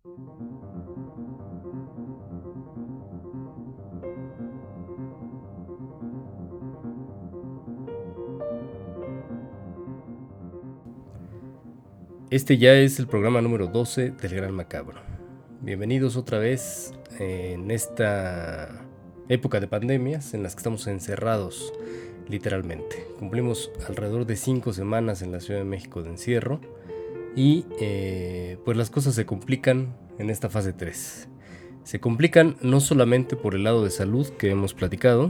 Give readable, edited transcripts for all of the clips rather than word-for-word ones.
Este ya es el programa número 12 del Gran Macabro. Bienvenidos otra vez en esta época de pandemias en las que estamos encerrados literalmente. Cumplimos alrededor de 5 semanas en la Ciudad de México de encierro y pues las cosas se complican en esta fase 3. Se complican no solamente por el lado de salud que hemos platicado,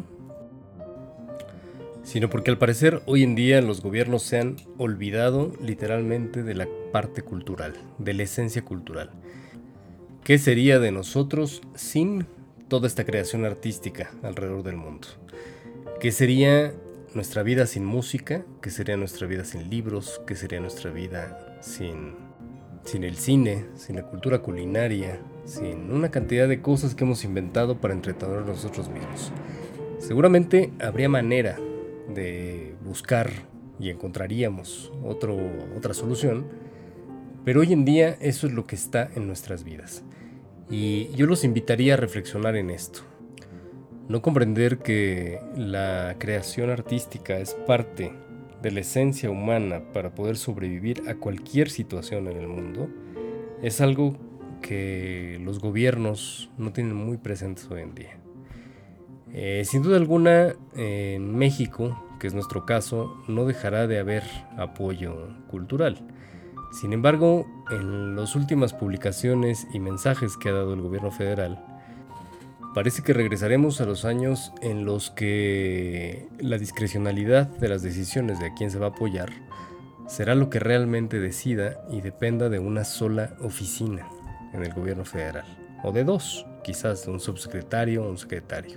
sino porque al parecer hoy en día los gobiernos se han olvidado literalmente de la parte cultural, de la esencia cultural. ¿Qué sería de nosotros sin toda esta creación artística alrededor del mundo? ¿Qué sería nuestra vida sin música? ¿Qué sería nuestra vida sin libros? ¿Qué sería nuestra vida sin el cine, sin la cultura culinaria, sin una cantidad de cosas que hemos inventado para entretener a nosotros mismos? Seguramente habría manera de buscar y encontraríamos otra solución, pero hoy en día eso es lo que está en nuestras vidas y yo los invitaría a reflexionar en esto. No comprender que la creación artística es parte de la esencia humana para poder sobrevivir a cualquier situación en el mundo es algo que los gobiernos no tienen muy presentes hoy en día. Sin duda alguna, en México, que es nuestro caso, no dejará de haber apoyo cultural. Sin embargo, en las últimas publicaciones y mensajes que ha dado el gobierno federal, parece que regresaremos a los años en los que la discrecionalidad de las decisiones de a quién se va a apoyar será lo que realmente decida y dependa de una sola oficina en el gobierno federal, o de dos, quizás de un subsecretario o un secretario.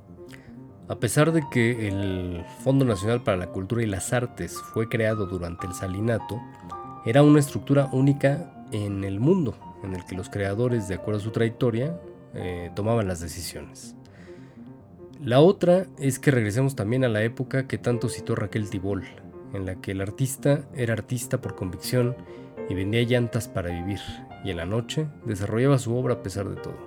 A pesar de que el Fondo Nacional para la Cultura y las Artes fue creado durante el Salinato, era una estructura única en el mundo, en el que los creadores, de acuerdo a su trayectoria, tomaban las decisiones. La otra es que regresemos también a la época que tanto citó Raquel Tibol, en la que el artista era artista por convicción y vendía llantas para vivir, y en la noche desarrollaba su obra a pesar de todo.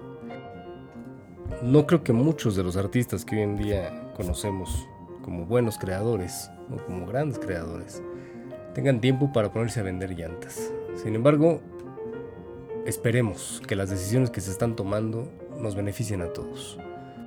No creo que muchos de los artistas que hoy en día conocemos como buenos creadores o como grandes creadores tengan tiempo para ponerse a vender llantas. Sin embargo, esperemos que las decisiones que se están tomando nos beneficien a todos.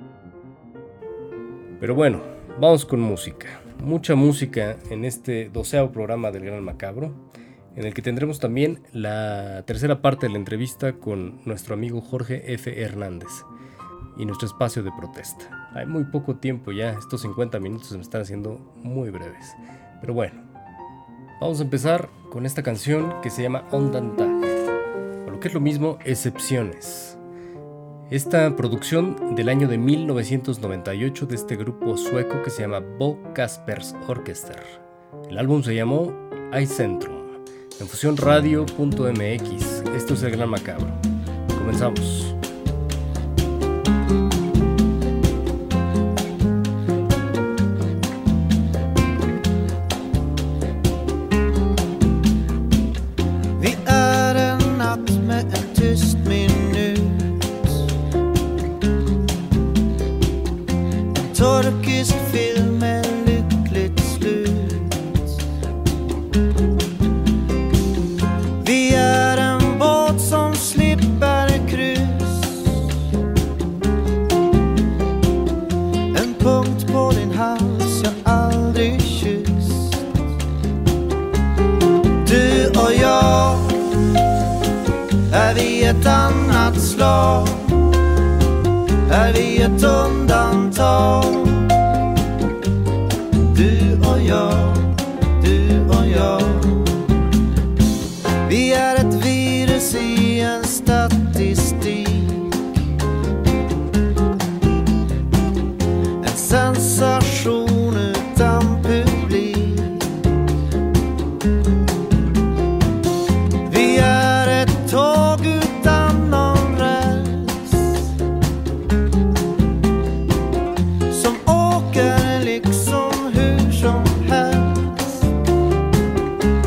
Pero bueno, vamos con música. Mucha música en este 12º programa del Gran Macabro, en el que tendremos también la tercera parte de la entrevista con nuestro amigo Jorge F. Hernández y nuestro espacio de protesta. Hay muy poco tiempo ya, estos 50 minutos se me están haciendo muy breves. Pero bueno, vamos a empezar con esta canción que se llama Undantag, o lo que es lo mismo, Excepciones. Esta producción del año de 1998 de este grupo sueco que se llama Bo Kaspers Orkester. El álbum se llamó iCentrum. En fusionradio.mx, esto es el Gran Macabro. Comenzamos. Turkisk film med lyckligt slut. Vi är en båt som slipper kryss. En punkt på din hals jag aldrig kysst. Du och jag, är vi ett annat slag? Är vi ett undantag? Du och jag, du och jag. Vi är ett virus i en statistik. En sensation utan publik. Vi är ett tåg utan någon räls, som åker liksom hur som helst.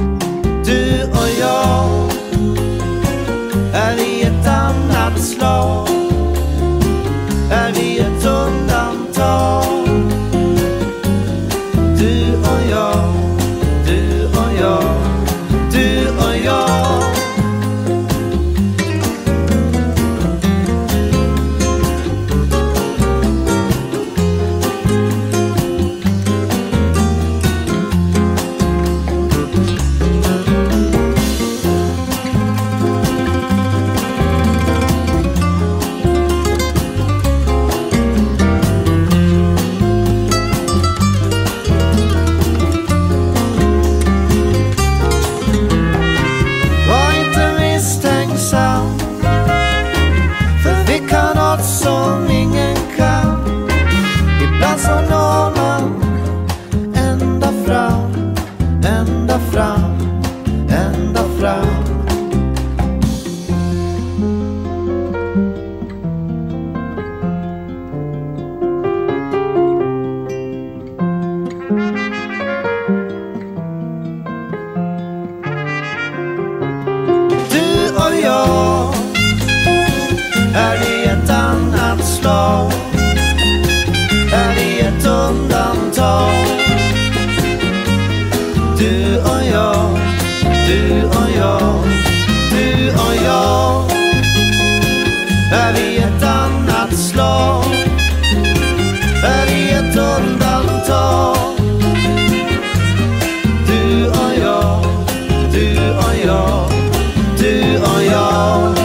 och jag är i ett annat slag, är i ett undantag. Du och jag, du och jag, du och jag är i ett annat slag, är i ett undantag. Du och jag, du och jag, du och jag.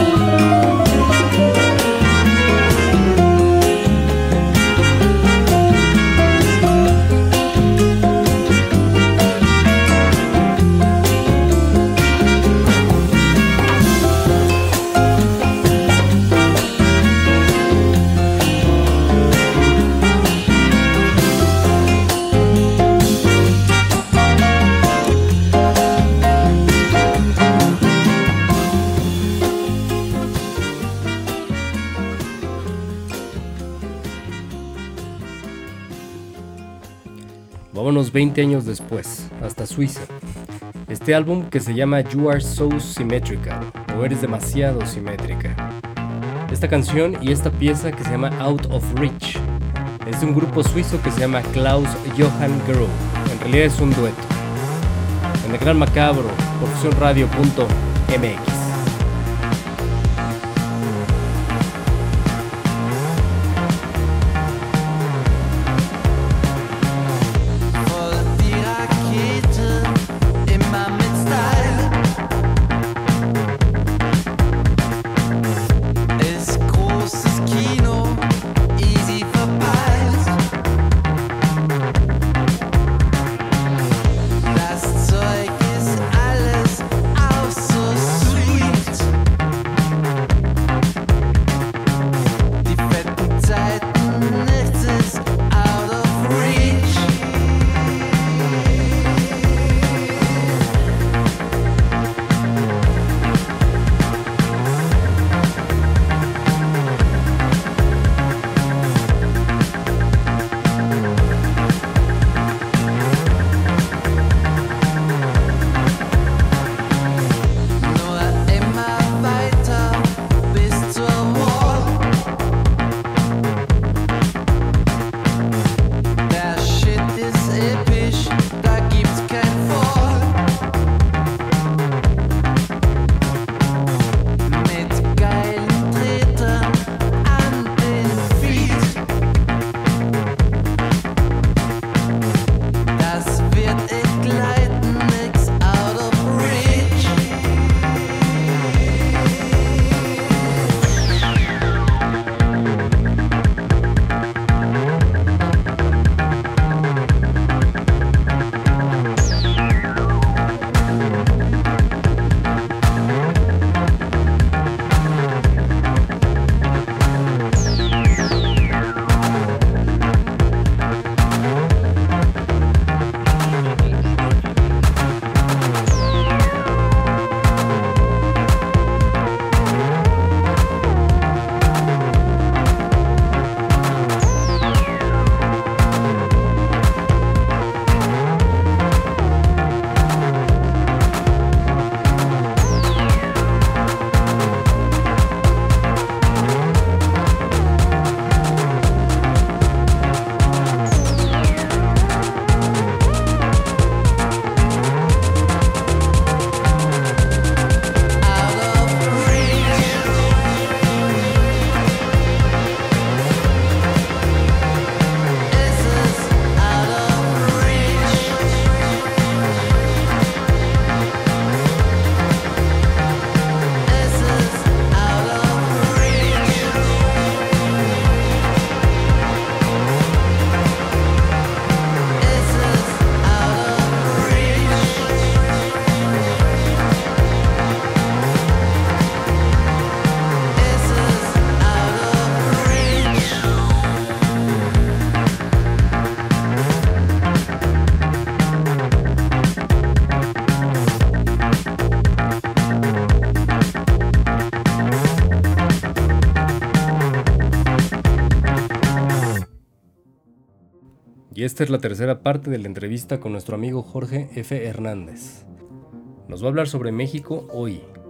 Vámonos 20 años después, hasta Suiza. Este álbum que se llama You Are So Symmetrical, o Eres Demasiado Simétrica. Esta canción y esta pieza que se llama Out of Reach es de un grupo suizo que se llama Klaus Johann Groh. En realidad es un dueto. En el Gran Macabro, por fusionradio.mx. Y esta es la tercera parte de la entrevista con nuestro amigo Jorge F. Hernández. Nos va a hablar sobre México hoy,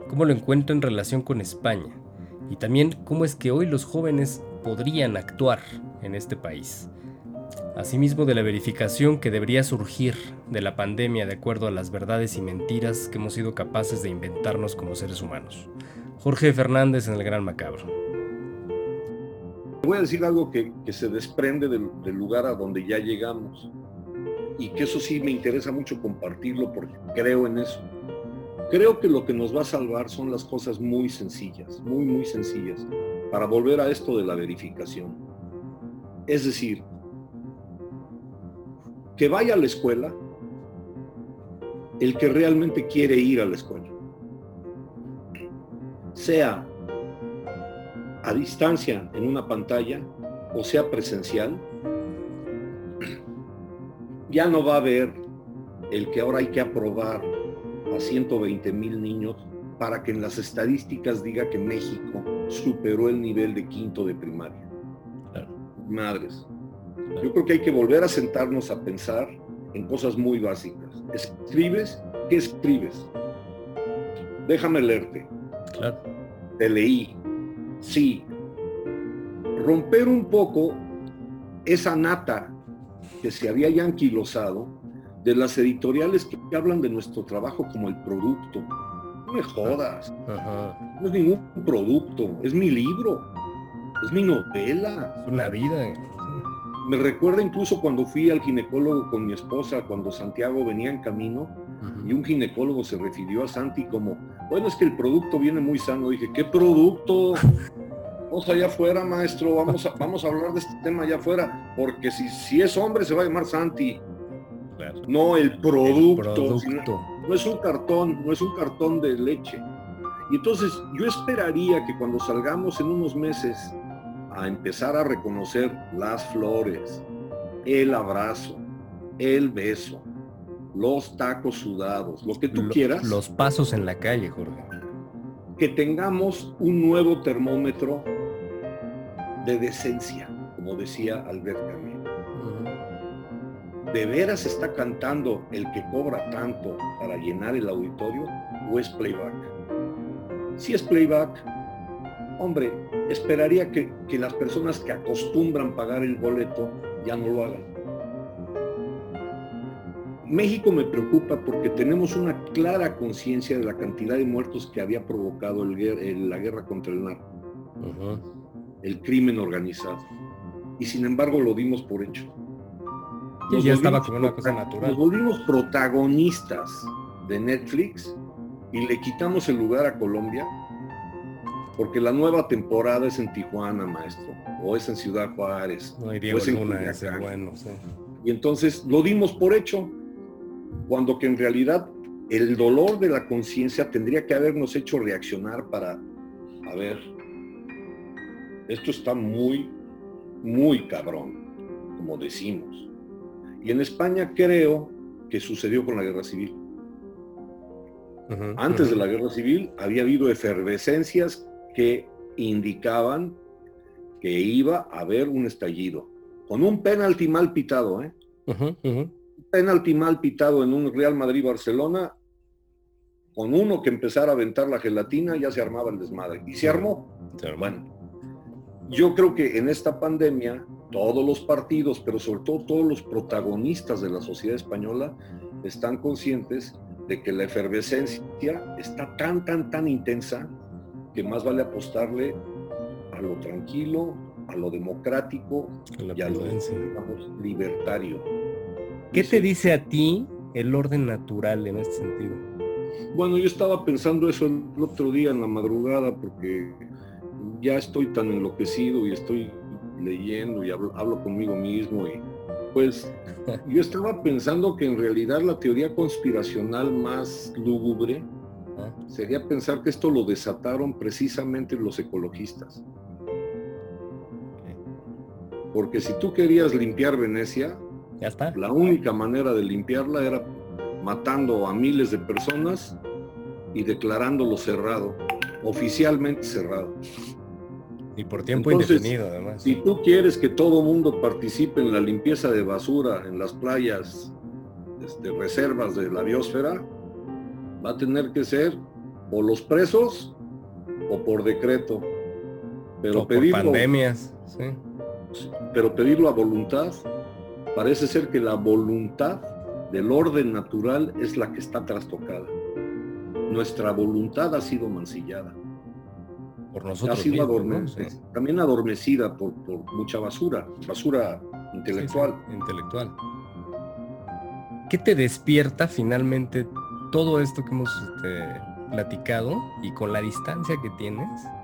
cómo lo encuentra en relación con España y también cómo es que hoy los jóvenes podrían actuar en este país. Asimismo, de la verificación que debería surgir de la pandemia de acuerdo a las verdades y mentiras que hemos sido capaces de inventarnos como seres humanos. Jorge Fernández en El Gran Macabro. Voy a decir algo que se desprende del lugar a donde ya llegamos, y que eso sí me interesa mucho compartirlo porque creo en eso. Creo que lo que nos va a salvar son las cosas muy sencillas, muy, muy sencillas, para volver a esto de la verificación. Es decir, que vaya a la escuela el que realmente quiere ir a la escuela. Sea a distancia en una pantalla o sea presencial, ya no va a haber el que ahora hay que aprobar a 120,000 niños para que en las estadísticas diga que México superó el nivel de quinto de primaria. Claro. Madres. Yo creo que hay que volver a sentarnos a pensar en cosas muy básicas. ¿Escribes? ¿Qué escribes? Déjame leerte. Claro. Te leí. Sí. Romper un poco esa nata que se había ya anquilosado de las editoriales que hablan de nuestro trabajo como el producto. No me jodas. Ajá. No es ningún producto, es mi libro, es mi novela. Es una vida. Me recuerda incluso cuando fui al ginecólogo con mi esposa, cuando Santiago venía en camino, y un ginecólogo se refirió a Santi como, bueno, es que el producto viene muy sano. Dije, ¿qué producto? Vamos allá afuera, maestro, vamos a hablar de este tema allá afuera, porque si es hombre se va a llamar Santi. Claro. No el producto. Producto. No es un cartón de leche. Y entonces yo esperaría que cuando salgamos en unos meses a empezar a reconocer las flores, el abrazo, el beso, los tacos sudados, lo que tú quieras. Los pasos en la calle, Jorge. Que tengamos un nuevo termómetro de decencia, como decía Albert Camus. ¿De veras está cantando el que cobra tanto para llenar el auditorio o es playback? Si es playback, hombre, esperaría que las personas que acostumbran pagar el boleto ya no lo hagan. México me preocupa porque tenemos una clara conciencia de la cantidad de muertos que había provocado la guerra contra el narco, el crimen organizado, y sin embargo lo dimos por hecho. Y ya estaba como una cosa natural. Nos volvimos protagonistas de Netflix y le quitamos el lugar a Colombia porque la nueva temporada es en Tijuana, maestro, o es en Ciudad Juárez, No, y Diego o es en Luna es Culiacán. bueno, sí. Y entonces lo dimos por hecho, cuando que en realidad el dolor de la conciencia tendría que habernos hecho reaccionar para, a ver, esto está muy, muy cabrón, como decimos. Y en España creo que sucedió con la guerra civil. Antes de la guerra civil había habido efervescencias que indicaban que iba a haber un estallido. Con un penalti mal pitado, Un penalti mal pitado en un Real Madrid-Barcelona, con uno que empezara a aventar la gelatina, ya se armaba el desmadre. Y se armó. Bueno, yo creo que en esta pandemia, todos los partidos, pero sobre todo todos los protagonistas de la sociedad española, están conscientes de que la efervescencia está tan intensa que más vale apostarle a lo tranquilo, a lo democrático y a lo, digamos, libertario. ¿Qué te dice a ti el orden natural en este sentido? Bueno, yo estaba pensando eso el otro día en la madrugada porque ya estoy tan enloquecido y estoy leyendo y hablo conmigo mismo y pues yo estaba pensando que en realidad la teoría conspiracional más lúgubre sería pensar que esto lo desataron precisamente los ecologistas. Porque si tú querías limpiar Venecia, ya está. La única manera de limpiarla era matando a miles de personas y declarándolo cerrado, oficialmente cerrado. Y por tiempo Entonces, indefinido, además. Si tú quieres que todo mundo participe en la limpieza de basura en las playas, reservas de la biosfera, va a tener que ser o los presos o por decreto. Pero o por pandemias, sí. Pero pedirlo a voluntad, parece ser que la voluntad del orden natural es la que está trastocada. Nuestra voluntad ha sido mancillada. Por nosotros ha sido mismos, ¿no? Sí. También adormecida por mucha basura intelectual. Sí, intelectual. ¿Qué te despierta finalmente todo esto que hemos platicado y con la distancia que tienes,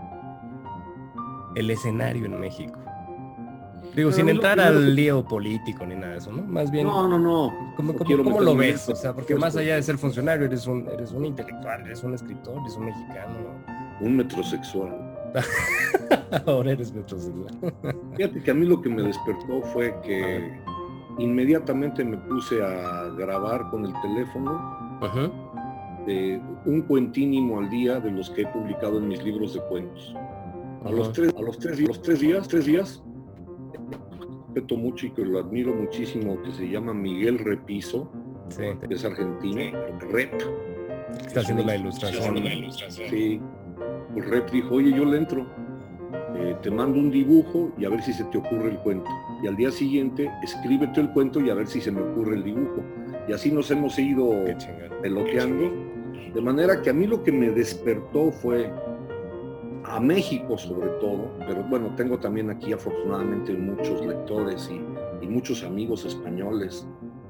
el escenario en México? Digo, sin entrar al lío político ni nada de eso, ¿no? Más bien... No. ¿Cómo lo ves? O sea, porque más allá de ser funcionario, eres un intelectual, eres un escritor, eres un mexicano. Un metrosexual. Ahora eres metrosexual. Fíjate que a mí lo que me despertó fue que inmediatamente me puse a grabar con el teléfono un cuentínimo al día de los que he publicado en mis libros de cuentos. A los tres días, respeto mucho y que lo admiro muchísimo, que se llama Miguel Repiso, que es argentino, Rep. Está haciendo la ilustración. Sí, el Rep dijo, oye, yo le entro, te mando un dibujo y a ver si se te ocurre el cuento. Y al día siguiente, escríbete el cuento y a ver si se me ocurre el dibujo. Y así nos hemos ido peloteando. De manera que a mí lo que me despertó fue a México sobre todo, pero bueno, tengo también aquí afortunadamente muchos lectores y muchos amigos españoles.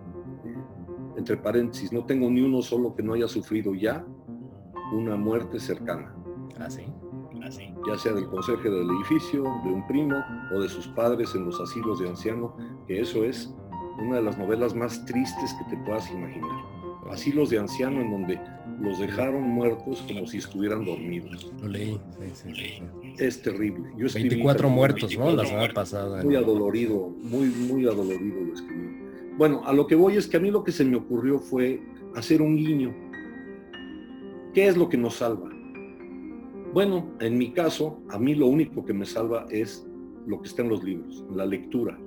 Entre paréntesis, no tengo ni uno solo que no haya sufrido ya una muerte cercana. ¿Ah, sí? Ya sea del conserje del edificio, de un primo o de sus padres en los asilos de ancianos, que eso es una de las novelas más tristes que te puedas imaginar. Asilos de ancianos en donde los dejaron muertos como si estuvieran dormidos. Lo leí, sí. Es terrible. Yo 24 muertos, ¿no? La semana pasada. Muy adolorido, muy adolorido lo escribí. Bueno, a lo que voy es que a mí lo que se me ocurrió fue hacer un guiño. ¿Qué es lo que nos salva? Bueno, en mi caso, a mí lo único que me salva es lo que está en los libros, en la lectura,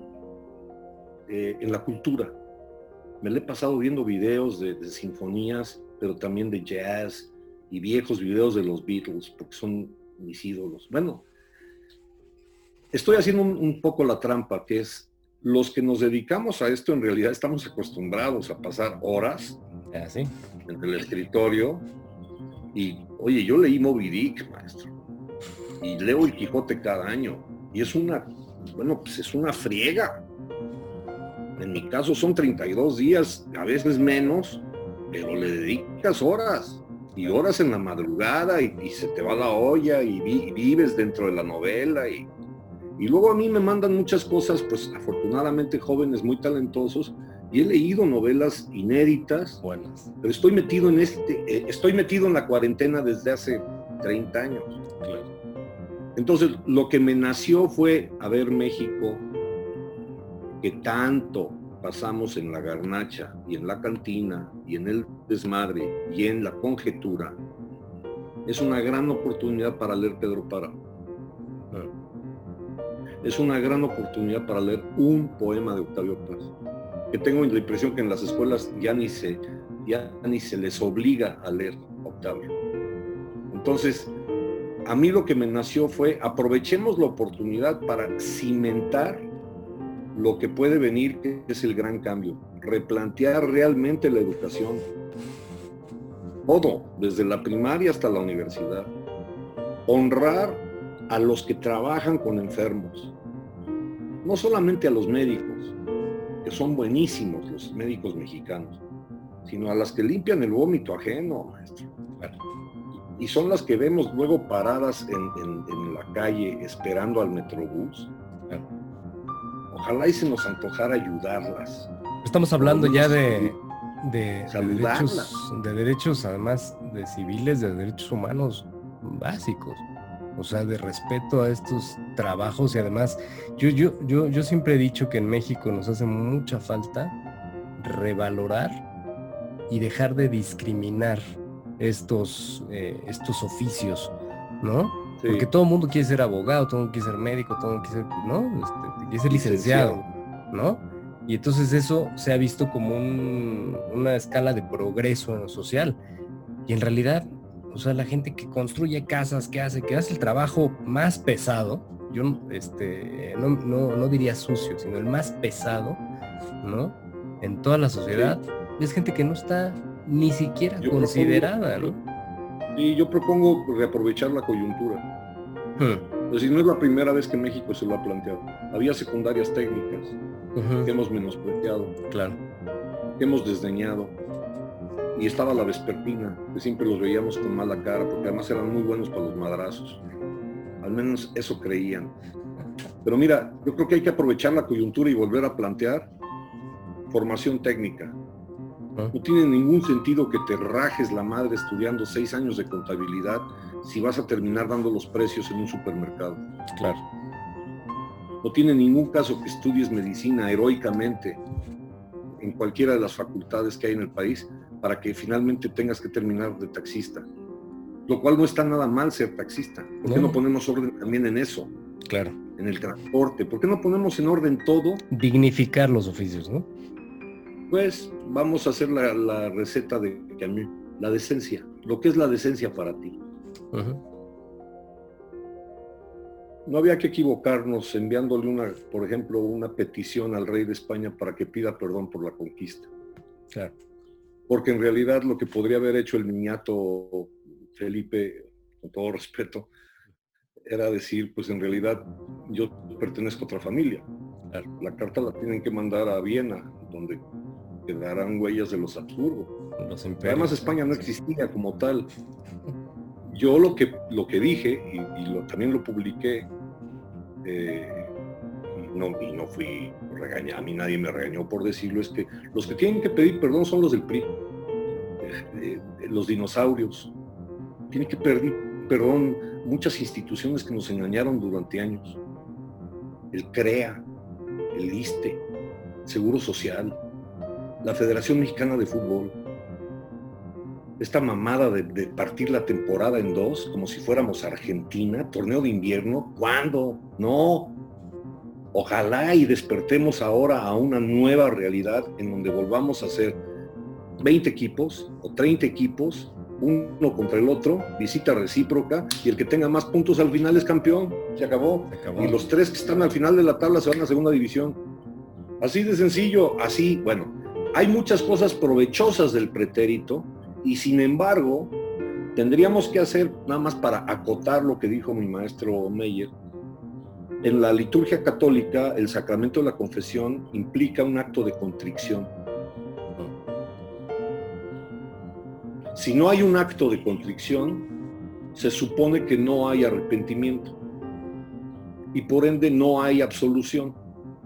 en la cultura. Me lo he pasado viendo videos de sinfonías, pero también de jazz y viejos videos de los Beatles, porque son mis ídolos. Bueno, estoy haciendo un poco la trampa, que es los que nos dedicamos a esto, en realidad estamos acostumbrados a pasar horas en el escritorio. Y, oye, yo leí Moby Dick, maestro, y leo El Quijote cada año, y es una friega. En mi caso son 32 días, a veces menos, pero le dedicas horas, y horas en la madrugada, y se te va la olla, y vives dentro de la novela, y luego a mí me mandan muchas cosas, pues afortunadamente jóvenes muy talentosos, y he leído novelas inéditas, buenas, pero estoy metido en la cuarentena desde hace 30 años. Claro. Entonces, lo que me nació fue a ver México, que tanto pasamos en la garnacha, y en la cantina, y en el desmadre, y en la conjetura. Es una gran oportunidad para leer Pedro Páramo. Es una gran oportunidad para leer un poema de Octavio Paz, que tengo la impresión que en las escuelas ya ni se les obliga a leer Octavio. Entonces, a mí lo que me nació fue, aprovechemos la oportunidad para cimentar lo que puede venir, que es el gran cambio, replantear realmente la educación, todo, desde la primaria hasta la universidad, honrar a los que trabajan con enfermos, no solamente a los médicos, que son buenísimos los médicos mexicanos, sino a las que limpian el vómito ajeno, maestro. Y son las que vemos luego paradas en la calle esperando al metrobús. Ojalá y se nos antojara ayudarlas. Estamos hablando ya de derechos, además de civiles, de derechos humanos básicos. O sea, de respeto a estos trabajos. Y además, yo siempre he dicho que en México nos hace mucha falta revalorar y dejar de discriminar estos oficios, ¿no? Sí. Porque todo el mundo quiere ser abogado, todo el mundo quiere ser médico, todo el mundo quiere ser, ¿no? Quiere ser licenciado, ¿no? Y entonces eso se ha visto como una escala de progreso social. Y en realidad O sea, la gente que construye casas, que hace el trabajo más pesado, yo no diría sucio, sino el más pesado, ¿no? En toda la sociedad, es gente que no está ni siquiera considerada, ¿no? Y yo propongo reaprovechar la coyuntura. Es decir, no es la primera vez que México se lo ha planteado. Había secundarias técnicas que hemos menospreciado, claro, que hemos desdeñado. Y estaba la vespertina, que siempre los veíamos con mala cara, porque además eran muy buenos para los madrazos. Al menos eso creían. Pero mira, yo creo que hay que aprovechar la coyuntura y volver a plantear formación técnica. No tiene ningún sentido que te rajes la madre estudiando 6 años de contabilidad si vas a terminar dando los precios en un supermercado. Claro. No tiene ningún caso que estudies medicina heroicamente en cualquiera de las facultades que hay en el país para que finalmente tengas que terminar de taxista. Lo cual no está nada mal ser taxista. ¿Por qué no ponemos orden también en eso? Claro. En el transporte. ¿Por qué no ponemos en orden todo? Dignificar los oficios, ¿no? Pues vamos a hacer la receta de Camus, la decencia. Lo que es la decencia para ti. No había que equivocarnos enviándole por ejemplo, una petición al rey de España para que pida perdón por la conquista. Claro. Porque en realidad lo que podría haber hecho el niñato Felipe, con todo respeto, era decir, pues en realidad yo pertenezco a otra familia. Claro. La carta la tienen que mandar a Viena, donde quedarán huellas de los Habsburgo. Además España no existía como tal. Yo lo que dije, y también lo publiqué, y no fui regañado, a mí nadie me regañó por decirlo, es que los que tienen que pedir perdón son los del PRI, los dinosaurios. Tienen que pedir perdón muchas instituciones que nos engañaron durante años. El CREA, el ISSSTE, Seguro Social, la Federación Mexicana de Fútbol. Esta mamada de partir la temporada en dos, como si fuéramos Argentina, torneo de invierno, ¿cuándo? No. Ojalá y despertemos ahora a una nueva realidad en donde volvamos a hacer 20 equipos o 30 equipos, uno contra el otro, visita recíproca, y el que tenga más puntos al final es campeón. Se acabó. Y los 3 que están al final de la tabla se van a segunda división. Así de sencillo, así, bueno. Hay muchas cosas provechosas del pretérito, y sin embargo, tendríamos que hacer, nada más para acotar lo que dijo mi maestro Meyer, en la liturgia católica, el sacramento de la confesión implica un acto de contrición. Si no hay un acto de contrición, se supone que no hay arrepentimiento, y por ende no hay absolución.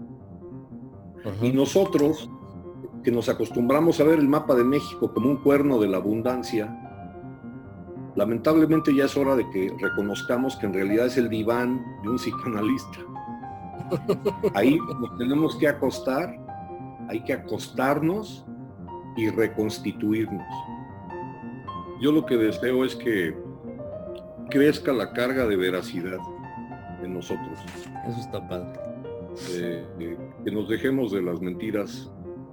Y nosotros, que nos acostumbramos a ver el mapa de México como un cuerno de la abundancia, lamentablemente ya es hora de que reconozcamos que en realidad es el diván de un psicoanalista. Ahí nos tenemos que acostar, hay que acostarnos y reconstituirnos. Yo lo que deseo es que crezca la carga de veracidad en nosotros. Eso está padre. Que nos dejemos de las mentiras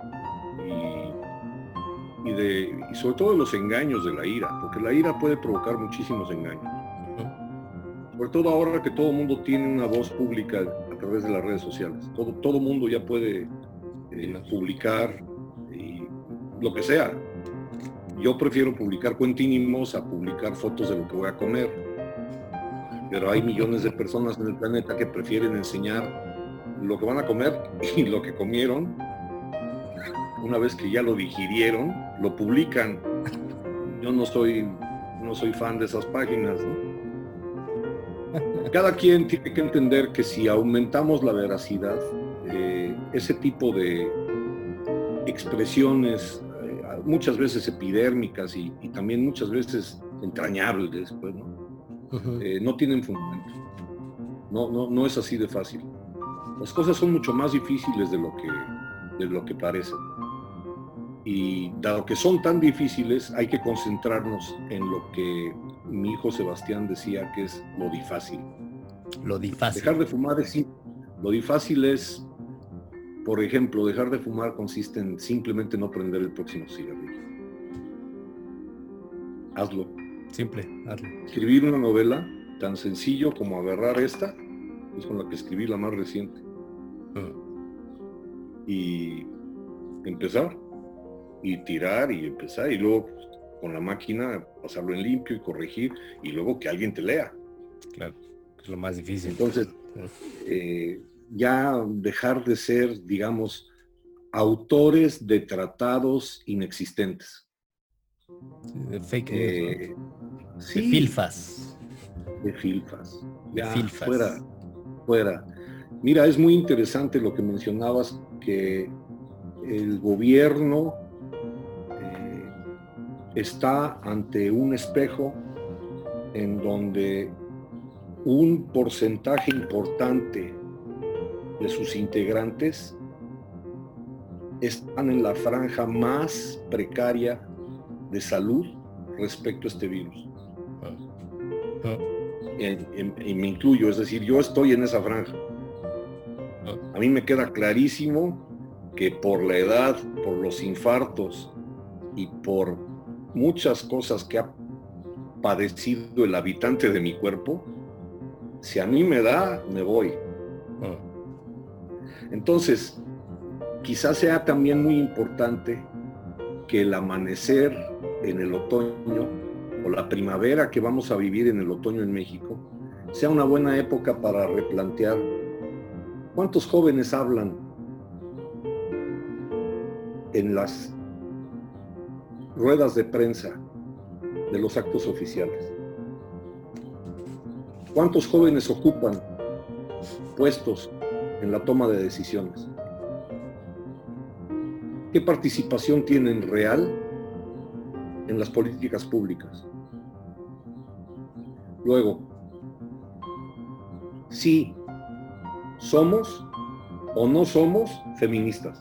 y sobre todo de los engaños de la ira, porque la ira puede provocar muchísimos engaños. Sobre todo ahora que todo el mundo tiene una voz pública a través de las redes sociales. Todo mundo ya puede publicar lo que sea. Yo prefiero publicar cuentínimos a publicar fotos de lo que voy a comer. Pero hay millones de personas en el planeta que prefieren enseñar lo que van a comer y lo que comieron. Una vez que ya lo digirieron, lo publican. Yo no soy fan de esas páginas, ¿no? Cada quien tiene que entender que si aumentamos la veracidad, ese tipo de expresiones, muchas veces epidérmicas y también muchas veces entrañables, pues, ¿no? No tienen fundamento. No es así de fácil. Las cosas son mucho más difíciles de lo que parecen. Y dado que son tan difíciles, hay que concentrarnos en lo que mi hijo Sebastián decía, que es lo difícil. Lo difícil. Dejar de fumar es simple. Lo difícil es, por ejemplo, dejar de fumar consiste en simplemente no prender el próximo cigarrillo. Hazlo. Simple, hazlo. Escribir una novela tan sencillo como agarrar esta, es con la que escribí la más reciente, y empezar, y tirar, y empezar, y luego pues, con la máquina pasarlo en limpio y corregir, y luego que alguien te lea. Claro, es lo más difícil. Entonces, ya dejar de ser, digamos, autores de tratados inexistentes. Sí, de fake news, ¿no? Sí, de filfas. De filfas. Ya, filfas. Fuera. Mira, es muy interesante lo que mencionabas, que el gobierno está ante un espejo en donde un porcentaje importante de sus integrantes están en la franja más precaria de salud respecto a este virus. Y me incluyo, es decir, yo estoy en esa franja. A mí me queda clarísimo que por la edad, por los infartos y por muchas cosas que ha padecido el habitante de mi cuerpo, si a mí me da, me voy. Entonces, quizás sea también muy importante que el amanecer en el otoño o la primavera que vamos a vivir en el otoño en México sea una buena época para replantear cuántos jóvenes hablan en las ruedas de prensa de los actos oficiales. ¿Cuántos jóvenes ocupan puestos en la toma de decisiones? ¿Qué participación tienen real en las políticas públicas? Luego, si somos o no somos feministas.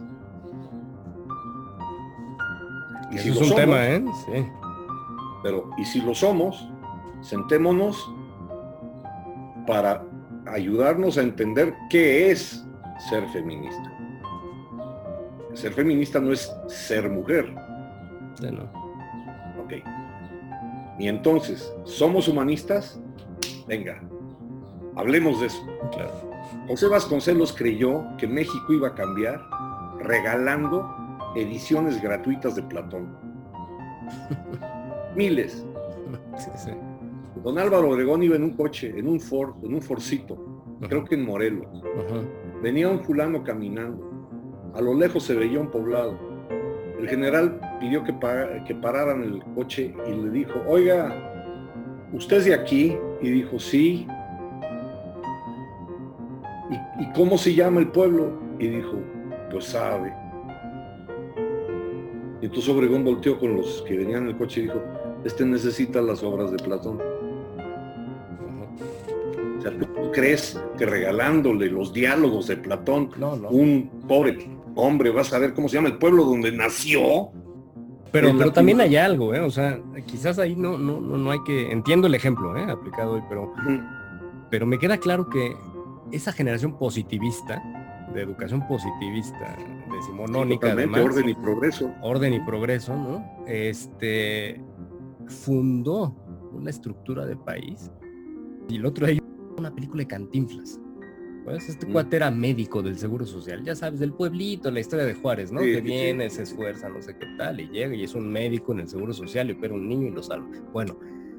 Y si eso es un tema, ¿eh? Sí. Pero, y si lo somos, sentémonos para ayudarnos a entender qué es ser feminista. Ser feminista no es ser mujer. Sí, no. Ok. Y entonces, ¿somos humanistas? Venga, hablemos de eso. Claro. José Vasconcelos creyó que México iba a cambiar regalando ediciones gratuitas de Platón. Miles. Sí, sí. Don Álvaro Obregón iba en un coche, en un Fordcito, creo que en Morelos. Venía un fulano caminando. A lo lejos se veía un poblado. El general pidió que pararan el coche y le dijo, oiga, ¿usted es de aquí? Y dijo, sí. ¿Y cómo se llama el pueblo? Y dijo, pues sabe. Y entonces Obregón volteó con los que venían en el coche y dijo, necesita las obras de Platón. O sea, ¿tú crees que regalándole los diálogos de Platón, un pobre hombre va a saber cómo se llama el pueblo donde nació? Pero también hay algo, o sea, quizás ahí no hay que... Entiendo el ejemplo, aplicado hoy, pero me queda claro que esa generación positivista, de educación positivista, decimonónica, sí, además, orden y progreso. Orden y progreso, ¿no? Fundó una estructura de país. Y el otro día una película de Cantinflas. Pues este cuate era médico del Seguro Social, ya sabes, del pueblito, la historia de Juárez, ¿no? Sí, que viene, se esfuerza, no sé qué tal, y llega y es un médico en el Seguro Social y opera un niño y lo salva. Bueno,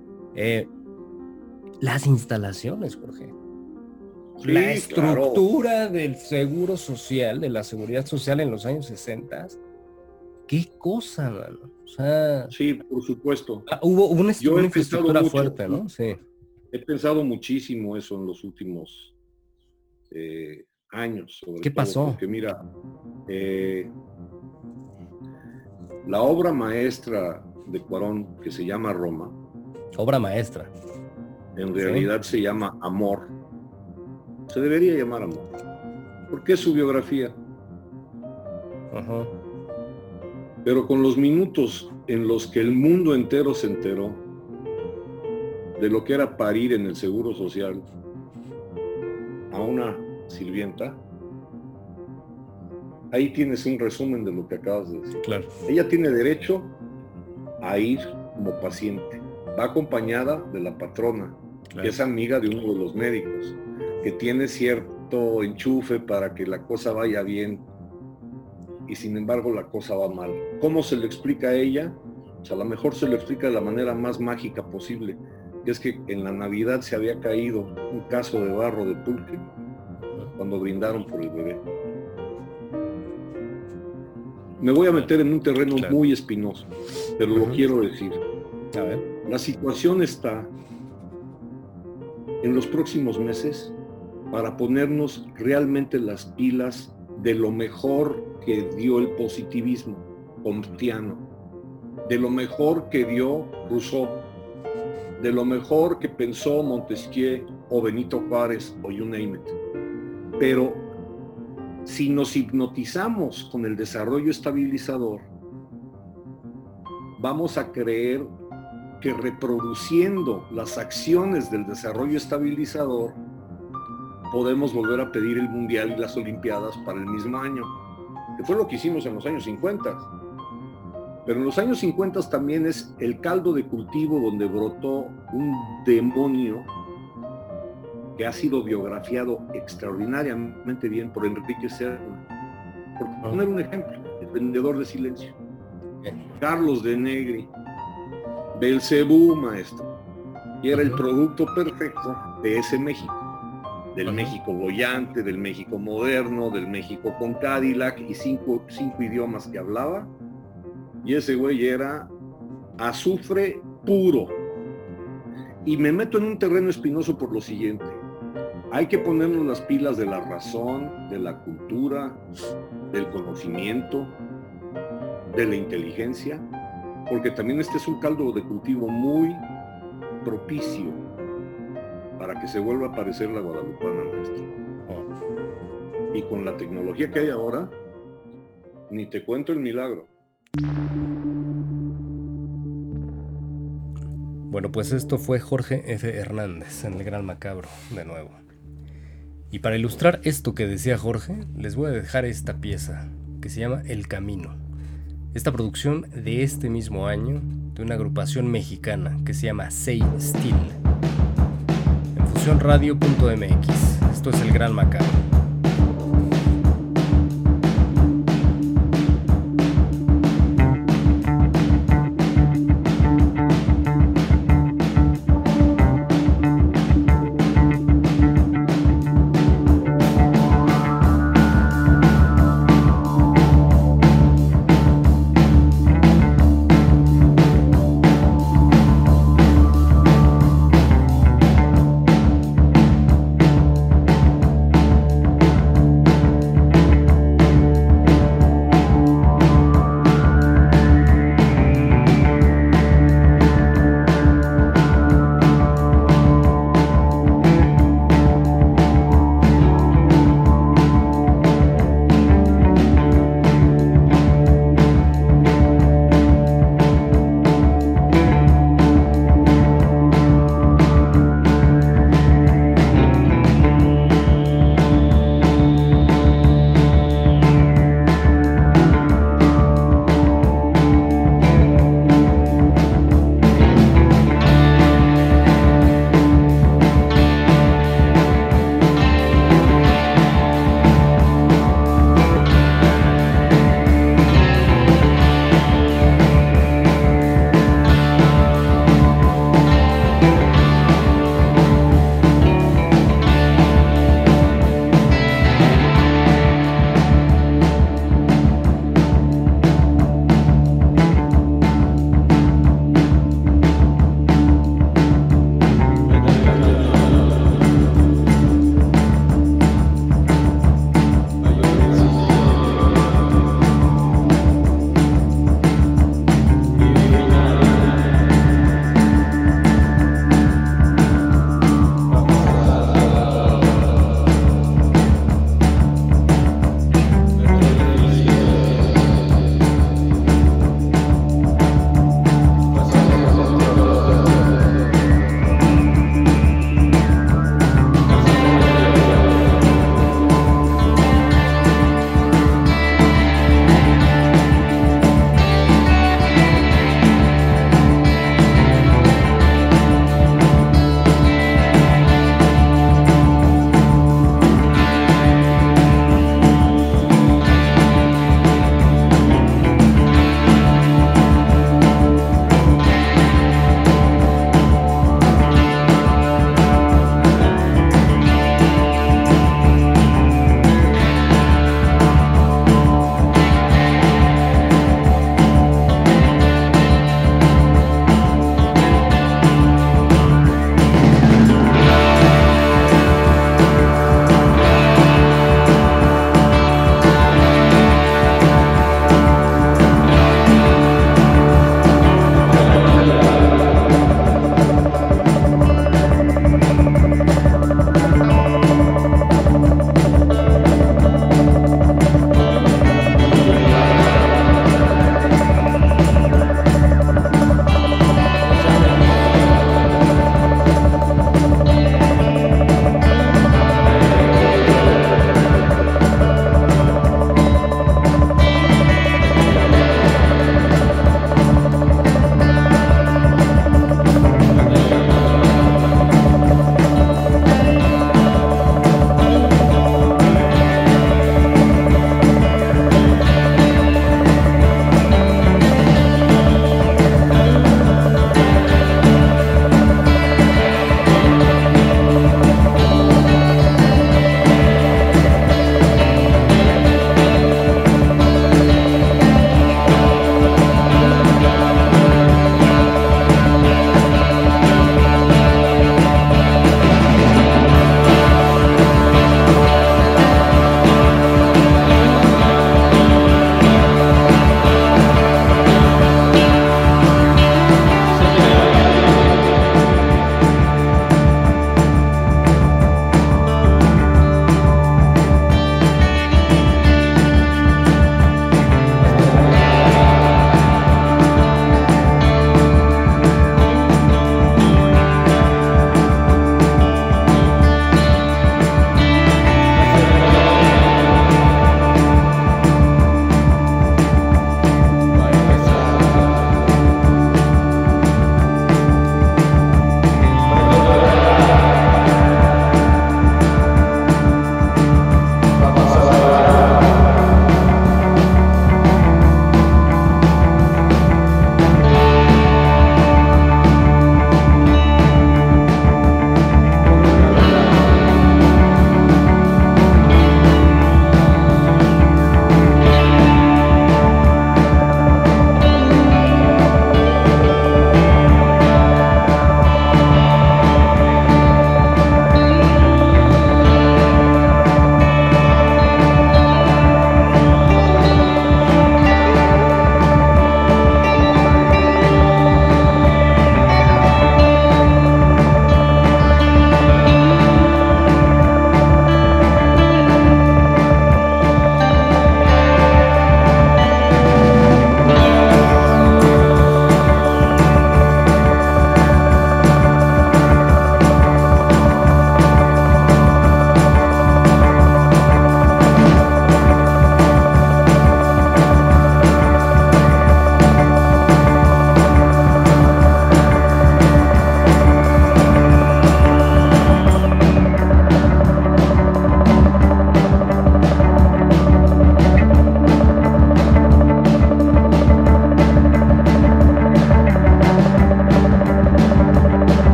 las instalaciones, Jorge. Sí, la estructura del Seguro Social, de la Seguridad Social en los años 60, qué cosa, mano. O sea, sí, por supuesto. Hubo una infraestructura fuerte, ¿no? Sí. He pensado muchísimo eso en los últimos años. ¿Qué pasó? Porque mira, la obra maestra de Cuarón, que se llama Roma. Obra maestra. En realidad se llama Amor. Se debería llamar Amor. Porque es su biografía. Pero con los minutos en los que el mundo entero se enteró de lo que era parir en el Seguro Social a una sirvienta, ahí tienes un resumen de lo que acabas de decir. Claro. Ella tiene derecho a ir como paciente, va acompañada de la patrona, Claro. que es amiga de uno de los médicos, que tiene cierto enchufe para que la cosa vaya bien, y sin embargo la cosa va mal. ¿Cómo se lo explica a ella? Pues a lo mejor se lo explica de la manera más mágica posible, que es que en la Navidad se había caído un caso de barro de pulque cuando brindaron por el bebé. Me voy a meter en un terreno muy espinoso, pero lo quiero decir. A ver. La situación está en los próximos meses para ponernos realmente las pilas de lo mejor que dio el positivismo comtiano, de lo mejor que dio Rousseau, de lo mejor que pensó Montesquieu o Benito Juárez o you name it. Pero si nos hipnotizamos con el desarrollo estabilizador, vamos a creer que reproduciendo las acciones del desarrollo estabilizador podemos volver a pedir el Mundial y las Olimpiadas para el mismo año, que fue lo que hicimos en los años 50. Pero en los años 50 también es el caldo de cultivo donde brotó un demonio que ha sido biografiado extraordinariamente bien por Enrique Serna. Por poner un ejemplo, el vendedor de silencio. Carlos de Negri, Belcebú, maestro. Y era el producto perfecto de ese México. Del México boyante, del México moderno, del México con Cadillac y cinco idiomas que hablaba. Y ese güey era azufre puro. Y me meto en un terreno espinoso por lo siguiente. Hay que ponernos las pilas de la razón, de la cultura, del conocimiento, de la inteligencia, porque también este es un caldo de cultivo muy propicio para que se vuelva a aparecer la guadalupana, maestro. Y con la tecnología que hay ahora, ni te cuento el milagro. Bueno, pues esto fue Jorge F. Hernández en El Gran Macabro, de nuevo. Y para ilustrar esto que decía Jorge, les voy a dejar esta pieza que se llama El Camino. Esta producción de este mismo año, de una agrupación mexicana que se llama Say Still. En fusionradio.mx. Esto es El Gran Macabro.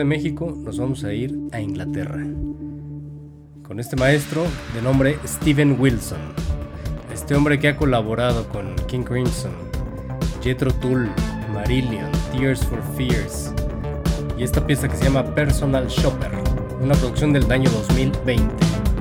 México nos vamos a ir a Inglaterra con este maestro de nombre Steven Wilson. Este hombre que ha colaborado con King Crimson, Jethro Tull, Marillion, Tears for Fears y esta pieza que se llama Personal Shopper, una producción del año 2020.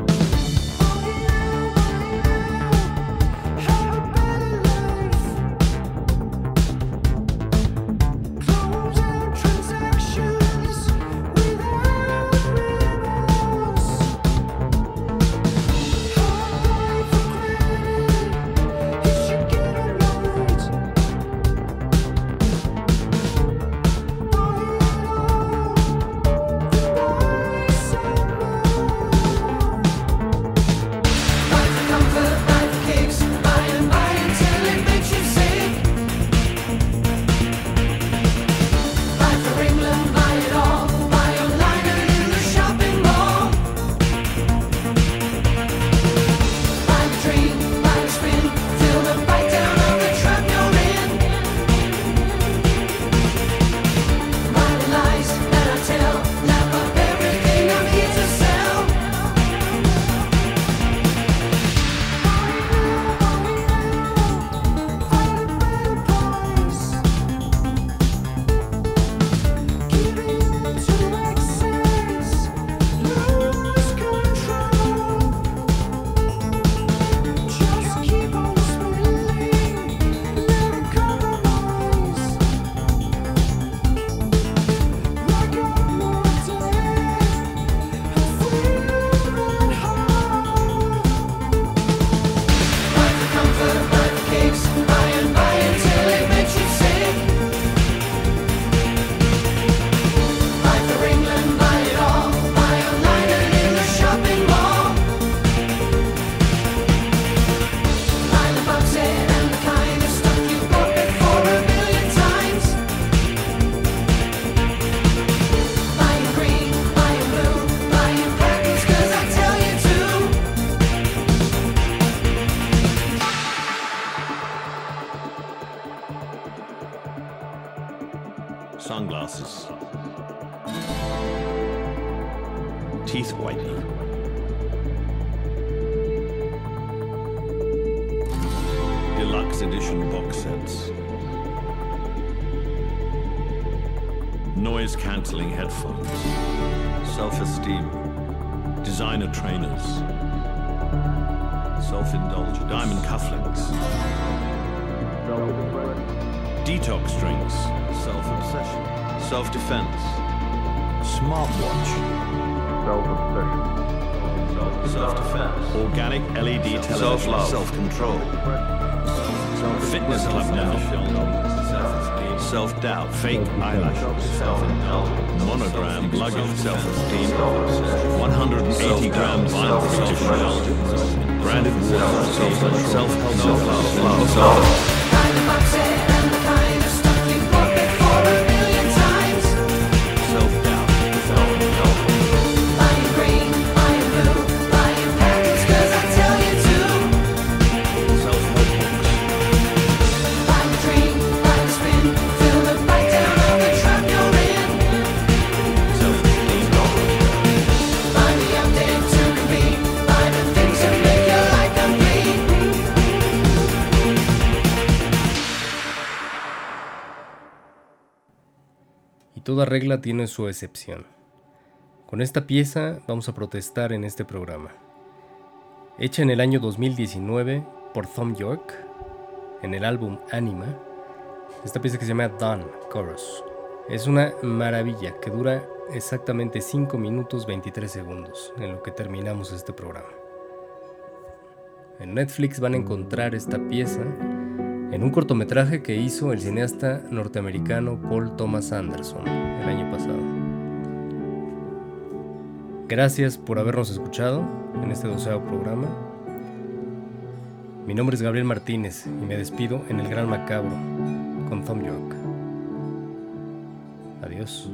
Sunglasses. Teeth whitener. Deluxe edition box sets. Noise cancelling headphones. Self-esteem. Designer trainers. Self-indulgent. Diamond cufflinks. Detox drinks. Self-obsession. Self-defense. Smartwatch. Self-obsession. Self-defense. Organic LED television. Self-love. Self-control. Fitness club now. Self-doubt. Fake eyelashes. Self-indulgence. Monogram luggage. Self-esteem. 180 gram vinyl tissue. Branded water. Self-help. Self-love. Toda regla tiene su excepción. Con esta pieza vamos a protestar en este programa. Hecha en el año 2019 por Thom Yorke, en el álbum Anima, esta pieza que se llama Dawn Chorus. Es una maravilla que dura exactamente 5 minutos 23 segundos en lo que terminamos este programa. En Netflix van a encontrar esta pieza en un cortometraje que hizo el cineasta norteamericano Paul Thomas Anderson el año pasado. Gracias por habernos escuchado en este 12º programa. Mi nombre es Gabriel Martínez y me despido en el Gran Macabro con Thom Yorke. Adiós.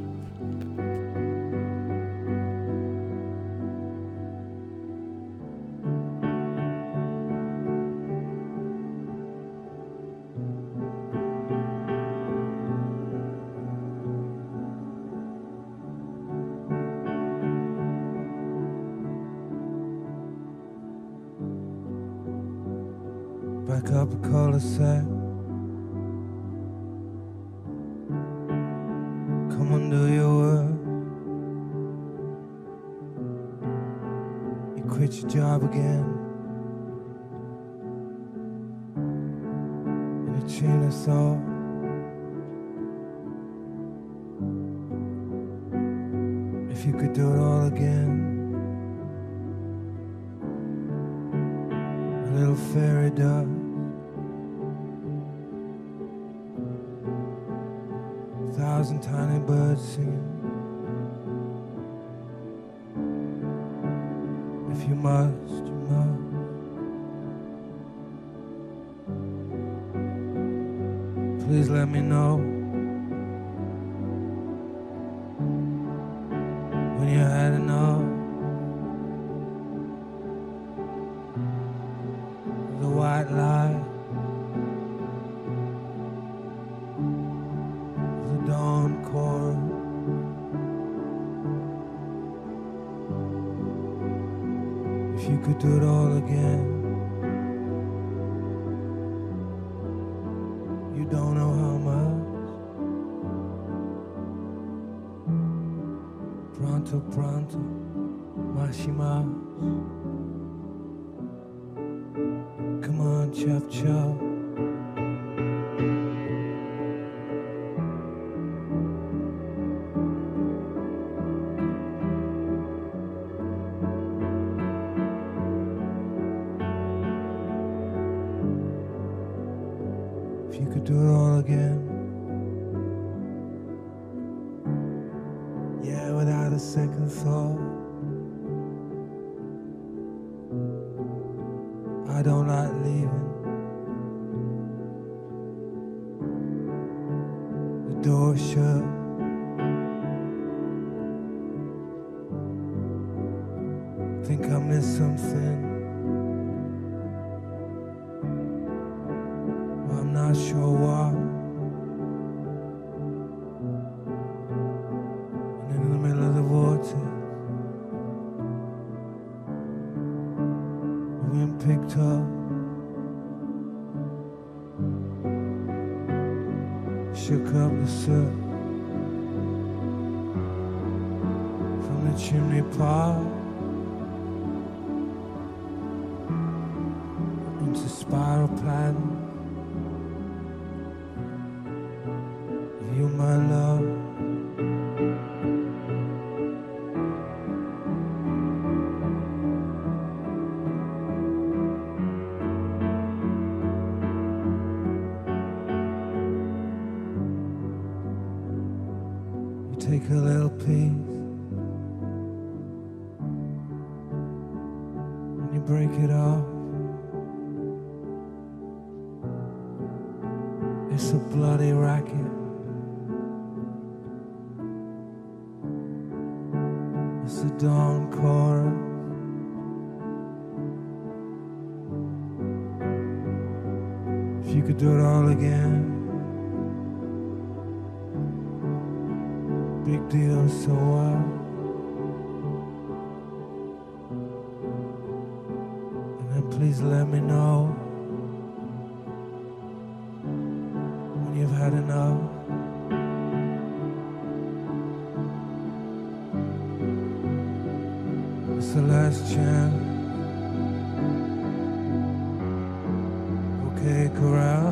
Strike up a cul-de-sac. Come and do your work. You quit your job again. In a chain of thought. If you could do it all again. A little fairy dust. 1,000 tiny birds singing. If you must, you must. Please let me know when you had enough of the white light. Dawn chorus. If you could do it all again. You don't know how much. Pronto, pronto, mashimas. Come on, chop, chop. If you could do it all again. Yeah, without a second thought. I don't like leaving. The door shut. Think I missed something. I'm not sure why. And in the middle of the vortex, the wind picked up. Shook up the soot from the chimney pot into spiral pattern. You, my love, you take a little piece and you break it off. It's a bloody racket. It's the dawn chorus. If you could do it all again. Big deal, so what? And then please let me know when you've had enough. It's the last chance. Okay, corral.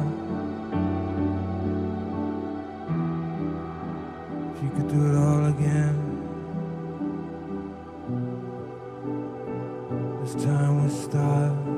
If you could do it all again. This time with style.